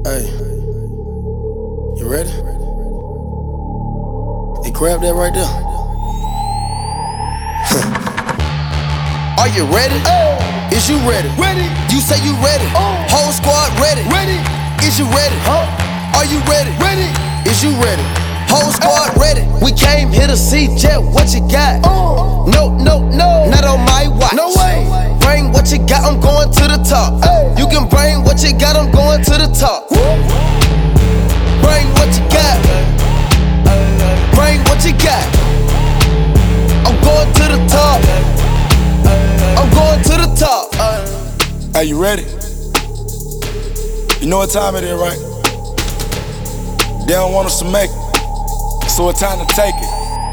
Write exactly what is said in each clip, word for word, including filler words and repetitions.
Hey, you ready? Hey, grab that right there. Are you ready? Hey. Is you ready? Ready. You say you ready. Oh. Whole squad ready. Ready. Is you ready? Huh? Are you ready? Ready. Is you ready? Whole squad ready. We came here to see Jet. What you got? Oh. No, no, no. Not on my watch. No way. Bring what you got. I'm going to the top. Hey. You can bring what you got. I'm going to the top. Woo. Bring what you got. Bring what you got. I'm going to the top. I'm going to the top. Hey, you ready? You know what time it is, right? They don't want us to make it, so it's time to take it.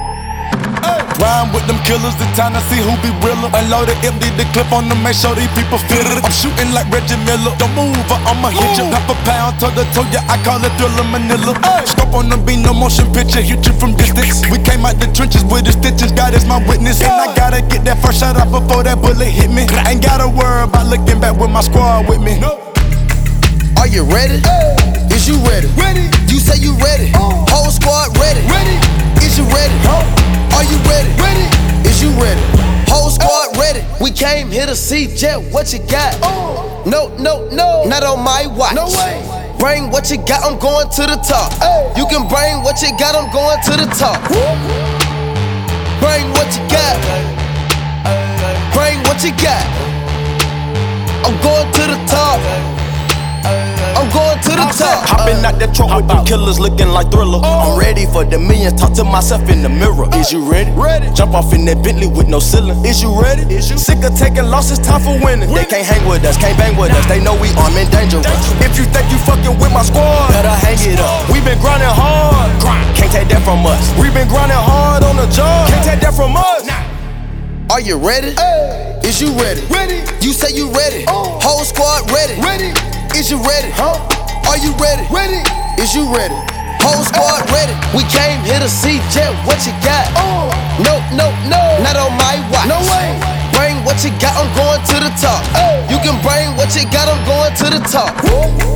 Rhyme with them killers, it's time to see who be realer. Unload it, empty the clip on them, make sure these people feel it. I'm shooting like Reggie Miller. Don't move or I'ma hit you. Half a pound, toe to toe, yeah, I call it Thriller Manila. Scope on the beat, no motion picture, hit you from distance. We came out the trenches with the stitches, God is my witness. And I gotta get that first shot out before that bullet hit me. Ain't gotta worry about looking back with my squad with me. Are you ready? Is you ready? Ready. You say you ready. Oh. Whole squad ready. Ready. Is you ready? Huh? Are you ready? Ready. Is you ready? Whole squad ready. We came here to see Jet. What you got? Oh. No, no, no. Not on my watch. No way. Bring what you got. I'm going to the top. Hey. You can bring what you got. I'm going to the top. Woo. Bring what you got. Bring what you got. I'm going to the top. I'm going to the top. Hopping out that truck with them killers looking like Thriller. I'm ready for the millions, talk to myself in the mirror. Is you ready? Ready. Jump off in that Bentley with no ceiling. Is you ready? Is you sick of taking losses? Time for winning. They can't hang with us, can't bang with us. They know we armed and dangerous. If you think you fucking with my squad, better hang it up. We been grinding hard, can't take that from us. We been grinding hard on the job, can't take that from us. Are you ready? Hey. Is you ready? Ready. You say you ready. Oh. Whole squad ready. Ready. Is you ready? Huh? Are you ready? Ready. Is you ready? Whole squad ready. We came here to see Jet. What you got? Oh. No, no, no. Not on my watch. No way. Bring what you got. I'm going to the top. Hey. You can bring what you got. I'm going to the top. Woo.